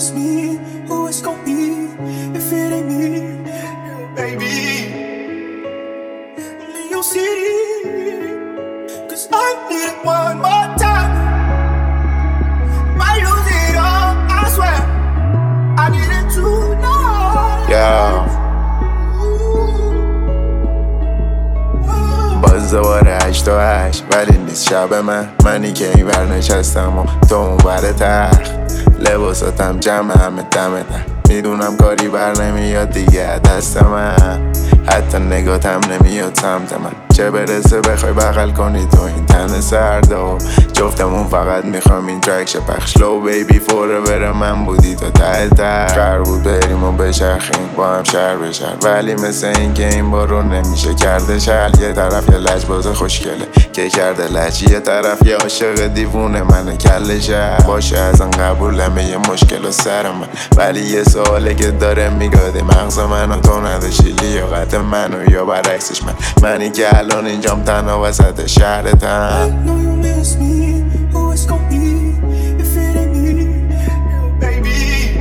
miss me, who it's gon' be if it ain't me, baby? In your city, 'cause I need it one more time. Might lose it all, I swear. I need it tonight. Yeah. باز دوباره 8 تا 8 ولی نیست شب منی که این ور نشستم و تو اون ور تخت. لباساتم جمع همه دم ده، میدونم کاری بر نمیاد دیگه دست من، حتی نگاتم نمیاد سمت من. چه برسه بخوای بغل کنی تو این تن سرده و جفتمون فقط میخوام این ترک شه پخش. لو بیبی فورور من بودی تا ته ته، قرار بود بریم و بچرخیم با هم شهر به شهر، ولی مثل این که این بار رو نمیشه کرده شل. یه طرف یه لجباز خوشگله که کرده لج، یه طرف یه عاشق دیوونه منه کله شهر. باشه ازن قبولمه یه مشکل و سر من، ولی یه سواله که داره میگاده مغز منو. تو نداشتی لیاقت منو یا برعکسش منی که الان اینجام تنها وسط شهرتم. I know you miss me, who it's gon' be if it ain't me, baby?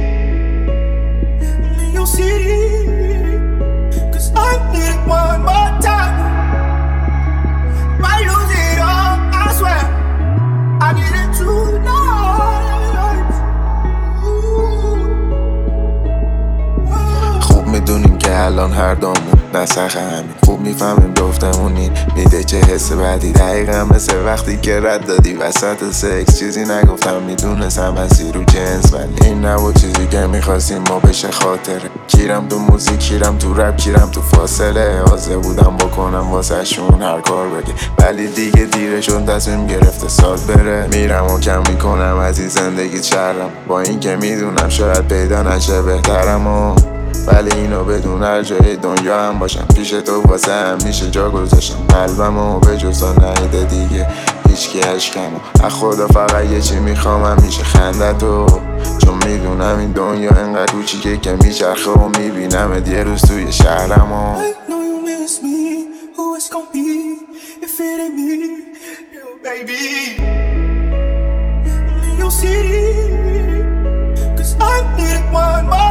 In your city, 'cause I need it one more time. Might lose it all, I swear. I need it tonight. خوب میدونیم که الان هر دومون نسخ همین، خوب میفهمیم جفتمون این میده چه حس بدی. دقیقا مثل وقتی که رد دادی وسط سکس، چیزی نگفتم میدونستم هستی رو جنس، ولی این نبود چیزی که میخواستیم ما بشه خاطره. کیرم تو موزیک، کیرم تو رپ، کیرم تو فاصله. حاضر بودم بکنم واسه شون هر کار بگه، ولی دیگه دیره شد تصمیم گرفته سال بره. میرم و کم میکنم از این زندگی شرم، با این که میدونم شاید پیدا نشه بهترم ولی اینو بدون هر جای دنیا هم باشم پیش تو واسه هم میشه جا گذاشتم قلبمو به جزا نهیده دیگه هیچکی اشکمو. از خدا فقط یه چی میخوام همیشه خنده تو، چون میدونم این دنیا انقدر کوچیکه که میچرخه و میبینم یه روز توی شهرمو. I know you miss me, who it's gon' be if it ain't me, baby? In your city, 'cause I need it one more